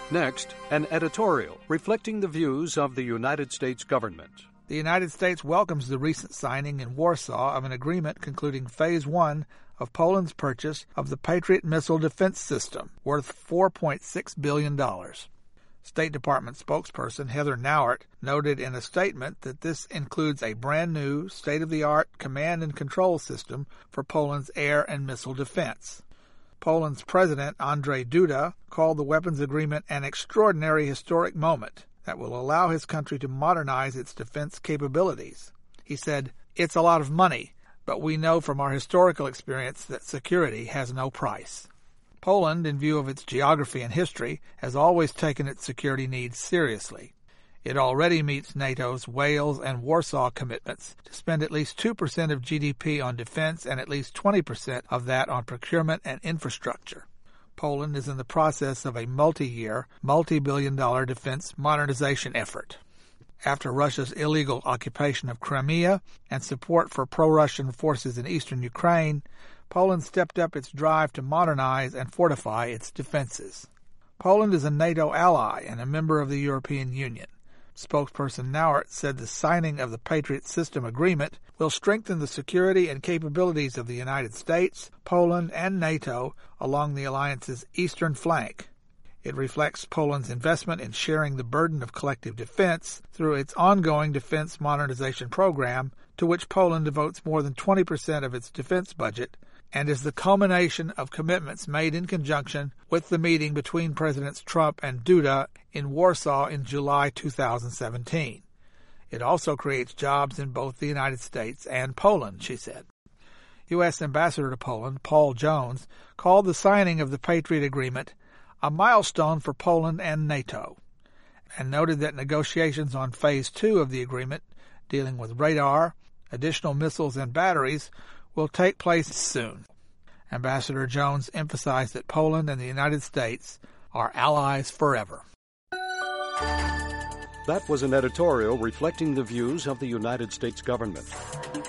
Next, an editorial reflecting the views of the United States government. The United States welcomes the recent signing in Warsaw of an agreement concluding Phase 1 of Poland's purchase of the Patriot missile defense system, worth $4.6 billion. State Department spokesperson Heather Nauert noted in a statement that this includes a brand-new, state-of-the-art command and control system for Poland's air and missile defense. Poland's President Andrzej Duda called the weapons agreement an extraordinary historic moment that will allow his country to modernize its defense capabilities. He said, "It's a lot of money, but we know from our historical experience that security has no price." Poland, in view of its geography and history, has always taken its security needs seriously. It already meets NATO's Wales and Warsaw commitments to spend at least 2% of GDP on defense and at least 20% of that on procurement and infrastructure. Poland is in the process of a multi-year, multi-billion-dollar defense modernization effort. After Russia's illegal occupation of Crimea and support for pro-Russian forces in eastern Ukraine, Poland stepped up its drive to modernize and fortify its defenses. Poland is a NATO ally and a member of the European Union. Spokesperson Nauert said the signing of the Patriot System Agreement will strengthen the security and capabilities of the United States, Poland, and NATO along the alliance's eastern flank. It reflects Poland's investment in sharing the burden of collective defense through its ongoing defense modernization program, to which Poland devotes more than 20% of its defense budget, and is the culmination of commitments made in conjunction with the meeting between Presidents Trump and Duda in Warsaw in July 2017. It also creates jobs in both the United States and Poland, she said. U.S. Ambassador to Poland, Paul Jones, called the signing of the Patriot Agreement a milestone for Poland and NATO, and noted that negotiations on Phase 2 of the agreement, dealing with radar, additional missiles, and batteries, will take place soon. Ambassador Jones emphasized that Poland and the United States are allies forever. That was an editorial reflecting the views of the United States government.